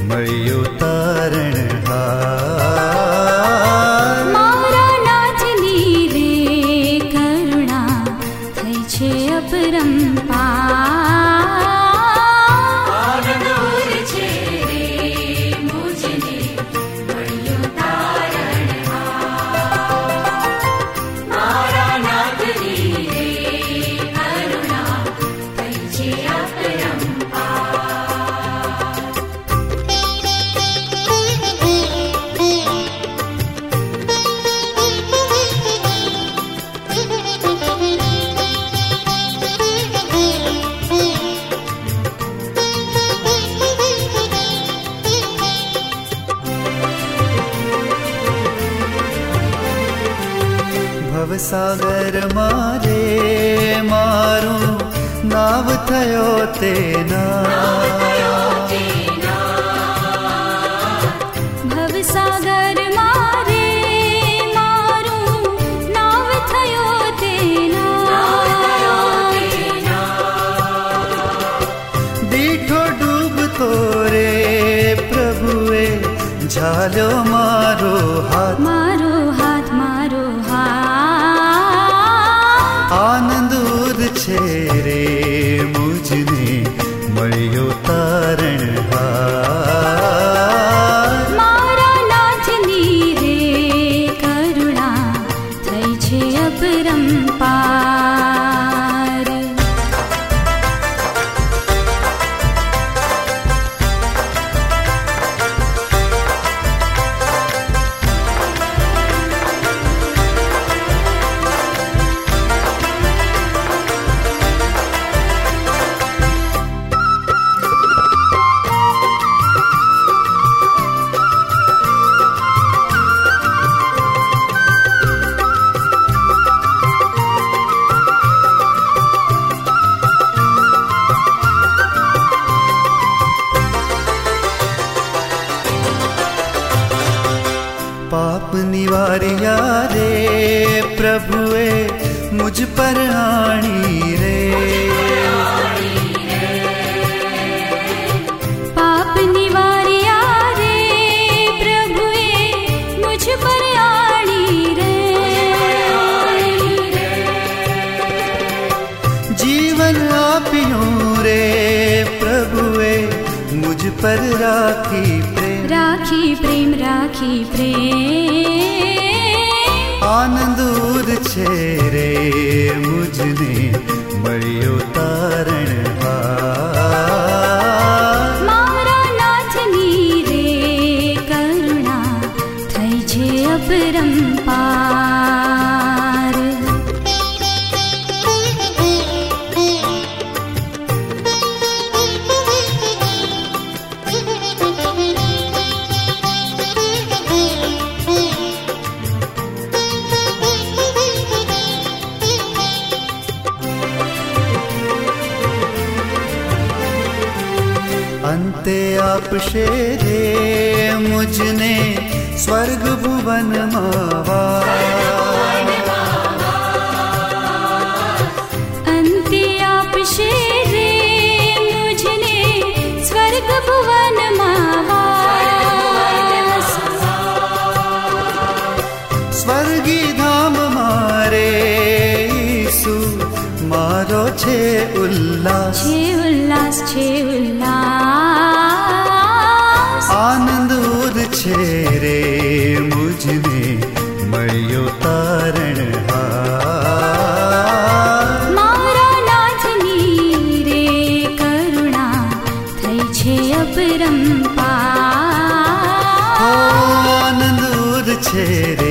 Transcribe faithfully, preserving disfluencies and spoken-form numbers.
મળ્યો તારણહાર. મારા નાથની રે કરુણા થઈ છે અપરંપાર. ભવસાગર મારે મારું નાવ થયો તેના. ભવસાગર મારે મારું નાવ થયો તેના. દીઠો ડૂબતો રે પ્રભુએ ઝાલ્યો મારો હાથ. મારો હાથ મારો આનંદ ઉદ છે રે મુજને મળ્યો તારણહાર. મારા નાથની રે કરુણા થઈ છે અપરંપાર. પાપ નિવાર્યા રે પ્રભુએ મુજ પર આણી રે. પાપ નિવાર્યા રે પ્રભુએ મુझ પર આણી રે. જીવન આપ્યું રે પ્રભુએ મુજ પર રાખી પ્રેમ. રાખી પ્રેમ રાખી પ્રેમ. આનંદ ઉદ છે રે મુજને મળ્યો તારણહાર. મારા નાથની રે કરુણા થઈ છે અપરંપાર. અંતે આપશે રે મુજને સ્વર્ગ ભુવનમાં વાસ. અંતે આપશે રે મુझને સ્વર્ગ ભુવનમાં વાસ. સ્વર્ગી ધામ મારે ઈસુ મારો છે ઉલ્લાસ. છે ઉલ્લાસ છે ઉલ્લાસ. આનંદ ઉદ છે રે મુજને મળ્યો તારણહાર. મારા નાથની રે કરુણા થઈ છે અપરંપાર. આનંદ ઉદ છે રે